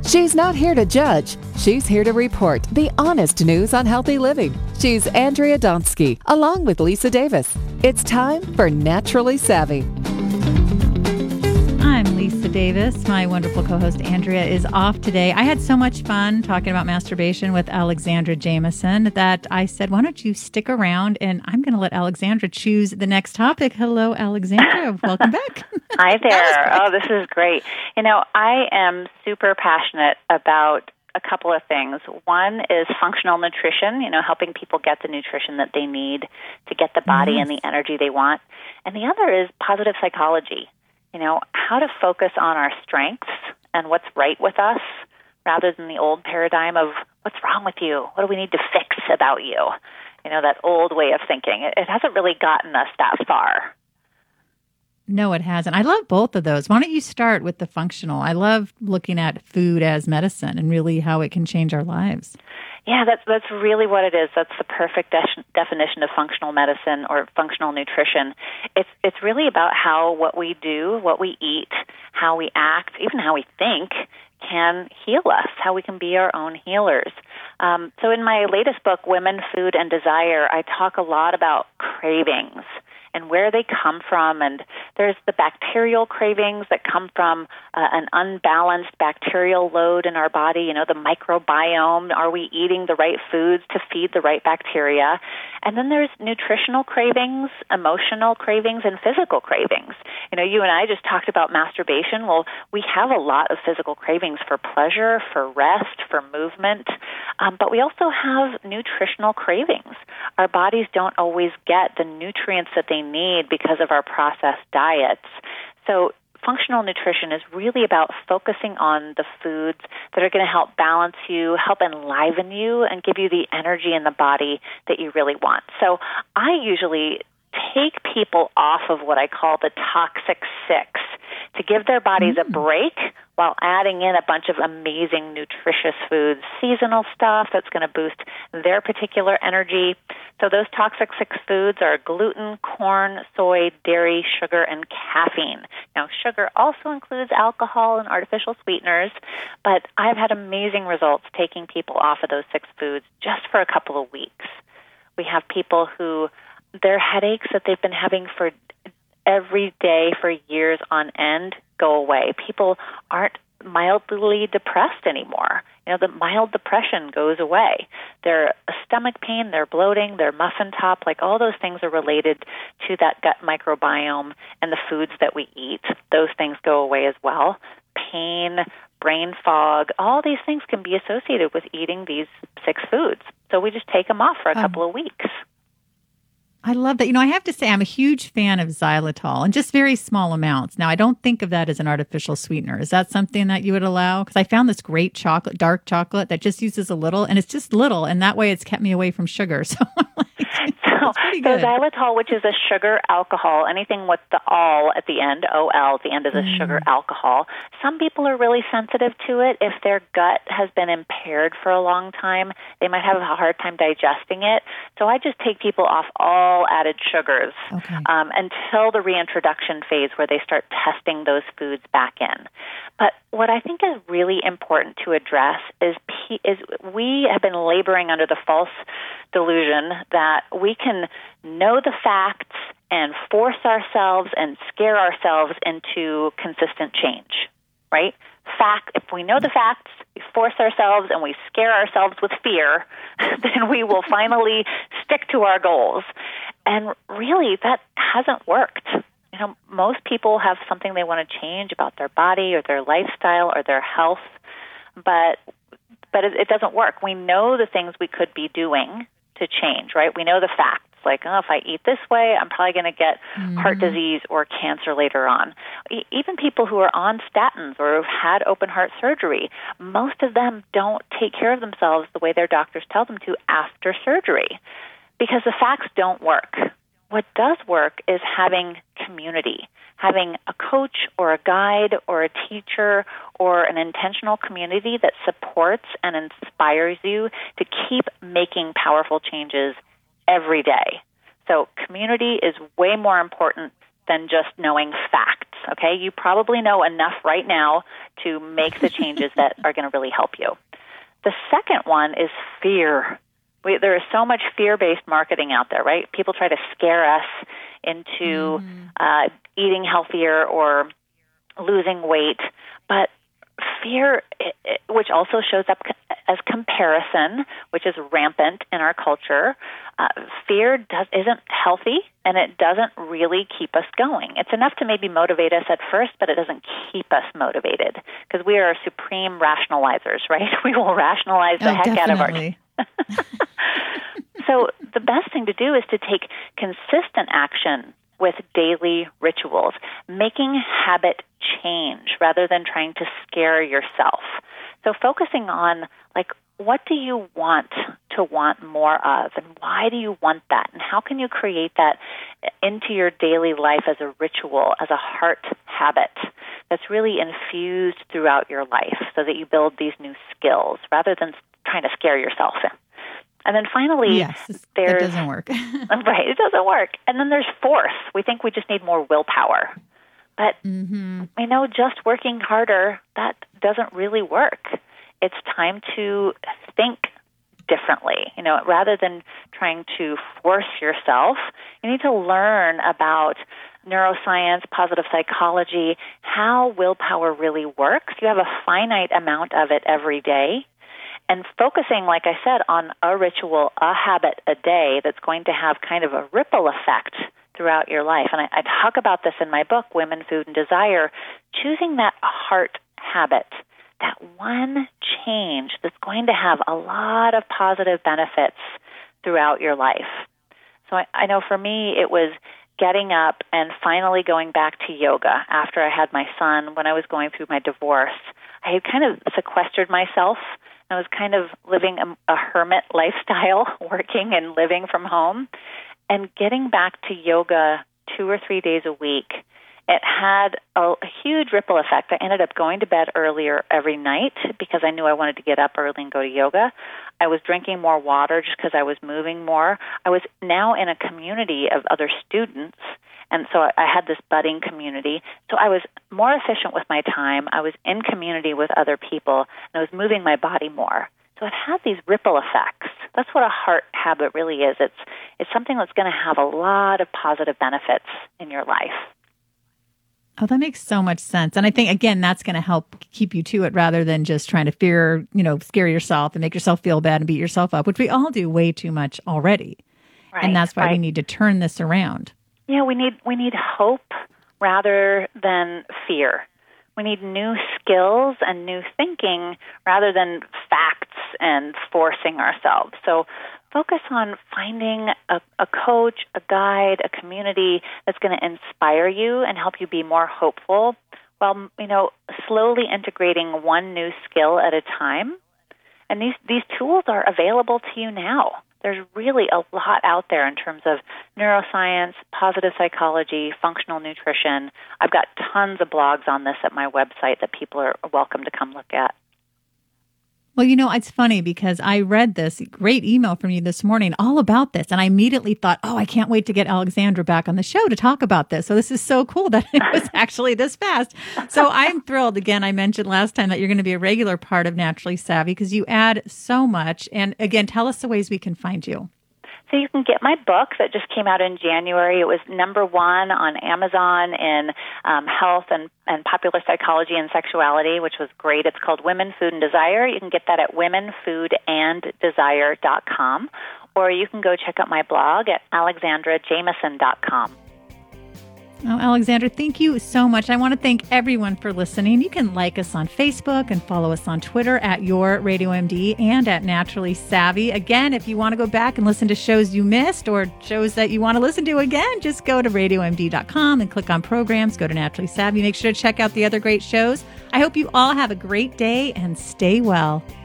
She's not here to judge. She's here to report the honest news on healthy living. She's Andrea Donsky, along with Lisa Davis. It's time for Naturally Savvy. I'm Lisa Davis. My wonderful co-host Andrea is off today. I had so much fun talking about masturbation with Alexandra Jamieson that I said, why don't you stick around, and I'm going to let Alexandra choose the next topic. Hello, Alexandra. Welcome back. Hi there. Oh, this is great. You know, I am super passionate about a couple of things. One is functional nutrition, helping people get the nutrition that they need to get the body and the energy they want. And the other is positive psychology. How to focus on our strengths and what's right with us rather than the old paradigm of what's wrong with you? What do we need to fix about you? That old way of thinking. It hasn't really gotten us that far. No, it hasn't. I love both of those. Why don't you start with the functional? I love looking at food as medicine and really how it can change our lives. Yeah, that's really what it is. That's the perfect definition of functional medicine or functional nutrition. It's really about how what we do, what we eat, how we act, even how we think can heal us, how we can be our own healers. So in my latest book, Women, Food, and Desire, I talk a lot about cravings and where they come from. And there's the bacterial cravings that come from an unbalanced bacterial load in our body, the microbiome. Are we eating the right foods to feed the right bacteria? And then there's nutritional cravings, emotional cravings, and physical cravings. You and I just talked about masturbation. Well, we have a lot of physical cravings for pleasure, for rest, for movement, but we also have nutritional cravings. Our bodies don't always get the nutrients that they need because of our processed diets. So functional nutrition is really about focusing on the foods that are going to help balance you, help enliven you, and give you the energy in the body that you really want. So I usually take people off of what I call the toxic six to give their bodies a break while adding in a bunch of amazing nutritious foods, seasonal stuff that's going to boost their particular energy. So those toxic six foods are gluten, corn, soy, dairy, sugar, and caffeine. Now, sugar also includes alcohol and artificial sweeteners, but I've had amazing results taking people off of those six foods just for a couple of weeks. We have people who their headaches that they've been having for every day for years on end go away. People aren't mildly depressed anymore. The mild depression goes away. Their stomach pain, their bloating, their muffin top, all those things are related to that gut microbiome and the foods that we eat. Those things go away as well. Pain, brain fog, all these things can be associated with eating these six foods. So we just take them off for a couple of weeks. I love that. I have to say I'm a huge fan of xylitol in just very small amounts. Now, I don't think of that as an artificial sweetener. Is that something that you would allow? Because I found this great chocolate, dark chocolate that just uses a little, and it's just little, and that way it's kept me away from sugar. So it's pretty good. So xylitol, which is a sugar alcohol, anything with the "ol" at the end, O-L at the end is a sugar alcohol. Some people are really sensitive to it. If their gut has been impaired for a long time, they might have a hard time digesting it. So I just take people off all added sugars until the reintroduction phase where they start testing those foods back in. But what I think is really important to address is we have been laboring under the false delusion that we can know the facts and force ourselves and scare ourselves into consistent change, right? If we know the facts, we force ourselves and we scare ourselves with fear, then we will finally stick to our goals. And really, that hasn't worked. Most people have something they want to change about their body or their lifestyle or their health, but it doesn't work. We know the things we could be doing to change, right? We know the facts. If I eat this way, I'm probably going to get heart disease or cancer later on. Even people who are on statins or have had open heart surgery, most of them don't take care of themselves the way their doctors tell them to after surgery because the facts don't work. What does work is having community, having a coach or a guide or a teacher or an intentional community that supports and inspires you to keep making powerful changes every day. So community is way more important than just knowing facts, okay? You probably know enough right now to make the changes that are going to really help you. The second one is fear. There is so much fear-based marketing out there, right? People try to scare us into eating healthier or losing weight. But fear, which also shows up as comparison, which is rampant in our culture, fear isn't healthy, and it doesn't really keep us going. It's enough to maybe motivate us at first, but it doesn't keep us motivated because we are supreme rationalizers, right? We will rationalize the heck out of our So the best thing to do is to take consistent action with daily rituals, making habit change rather than trying to scare yourself. So focusing on, like, what do you want to want more of, and why do you want that, and how can you create that into your daily life as a ritual, as a heart habit that's really infused throughout your life so that you build these new skills rather than trying to scare yourself. And then finally, that doesn't work. Right, it doesn't work. And then there's force. We think we just need more willpower. But I know just working harder, that doesn't really work. It's time to think differently. Rather than trying to force yourself, you need to learn about neuroscience, positive psychology, how willpower really works. You have a finite amount of it every day. And focusing, like I said, on a ritual, a habit a day that's going to have kind of a ripple effect throughout your life. And I talk about this in my book, Women, Food, and Desire, choosing that heart habit, that one change that's going to have a lot of positive benefits throughout your life. So I know for me, it was getting up and finally going back to yoga after I had my son. When I was going through my divorce, I had kind of sequestered myself. I was kind of living a hermit lifestyle, working and living from home, and getting back to yoga 2 or 3 days a week. It had a huge ripple effect. I ended up going to bed earlier every night because I knew I wanted to get up early and go to yoga. I was drinking more water just because I was moving more. I was now in a community of other students, and so I had this budding community. So I was more efficient with my time. I was in community with other people, and I was moving my body more. So it had these ripple effects. That's what a heart habit really is. It's something that's going to have a lot of positive benefits in your life. Oh, that makes so much sense. And I think, again, that's going to help keep you to it rather than just trying to scare yourself and make yourself feel bad and beat yourself up, which we all do way too much already. Right, and that's why we need to turn this around. Yeah, we need hope rather than fear. We need new skills and new thinking rather than facts and forcing ourselves. So focus on finding a coach, a guide, a community that's going to inspire you and help you be more hopeful while, slowly integrating one new skill at a time. And these tools are available to you now. There's really a lot out there in terms of neuroscience, positive psychology, functional nutrition. I've got tons of blogs on this at my website that people are welcome to come look at. Well, it's funny because I read this great email from you this morning all about this, and I immediately thought, I can't wait to get Alexandra back on the show to talk about this. So this is so cool that it was actually this fast. So I'm thrilled. Again, I mentioned last time that you're going to be a regular part of Naturally Savvy because you add so much. And again, tell us the ways we can find you. So you can get my book that just came out in January. It was #1 on Amazon in health and popular psychology and sexuality, which was great. It's called Women, Food, and Desire. You can get that at womenfoodanddesire.com, or you can go check out my blog at alexandrajameson.com. Oh, Alexandra, thank you so much. I want to thank everyone for listening. You can like us on Facebook and follow us on Twitter at Your Radio MD and at Naturally Savvy. Again, if you want to go back and listen to shows you missed or shows that you want to listen to again, just go to radiomd.com and click on programs, go to Naturally Savvy. Make sure to check out the other great shows. I hope you all have a great day and stay well.